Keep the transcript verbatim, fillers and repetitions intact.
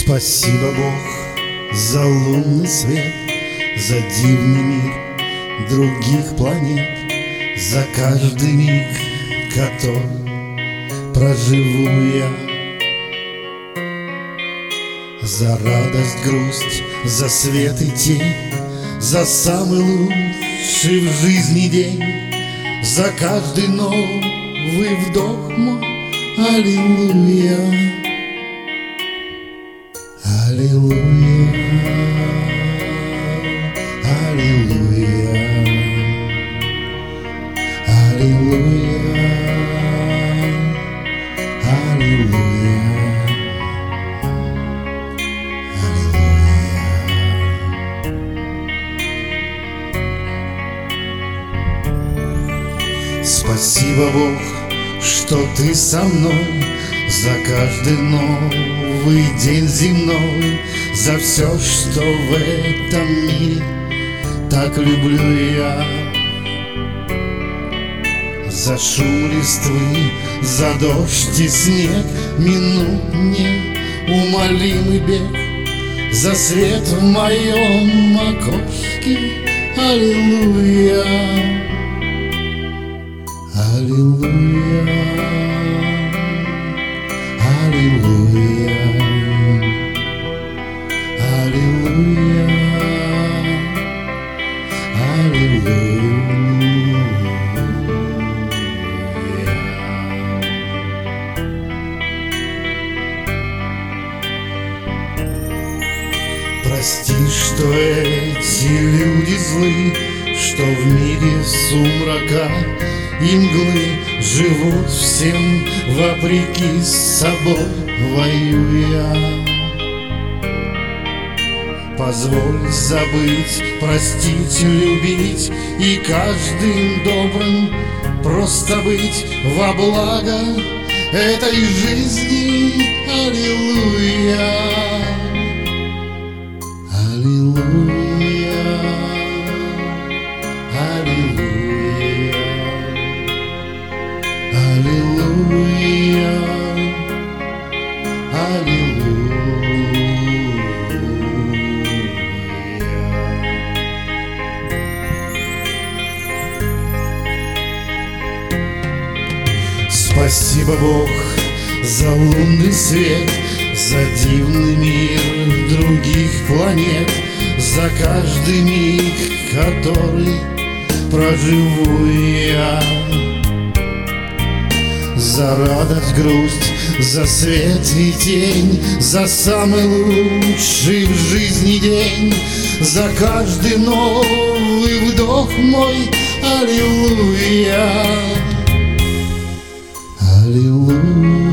Спасибо, Бог, за лунный свет, за дивный мир других планет, за каждый миг, который проживу я, за радость, грусть, за свет и тень, за самый лучший в жизни день, за каждый новый вдох мой. Аллилуйя, аллилуйя, аллилуйя, аллилуйя, аллилуйя, аллилуйя. Спасибо, Бог, что ты со мной, за каждый новый день земной, за все, что в этом мире так люблю я, за шум листвы, за дождь и снег, минут неумолимый бег, за свет в моем окошке. Аллилуйя, аллилуйя, аллилуйя, аллилуйя, аллилуйя. Прости, что эти люди злы, что в мире сумрака и мглы живут всем вопреки, с собой воюя. Позволь забыть, простить, любить и каждым добрым просто быть во благо этой жизни. Аллилуйя, аллилуйя, аллилуйя, аллилуйя, аллилуйя. Спасибо, Бог, за лунный свет, за дивный мир других планет, за каждый миг, который проживу я, за радость, грусть, за свет и тень, за самый лучший в жизни день, за каждый новый вдох мой. Аллилуйя, аллилуйя.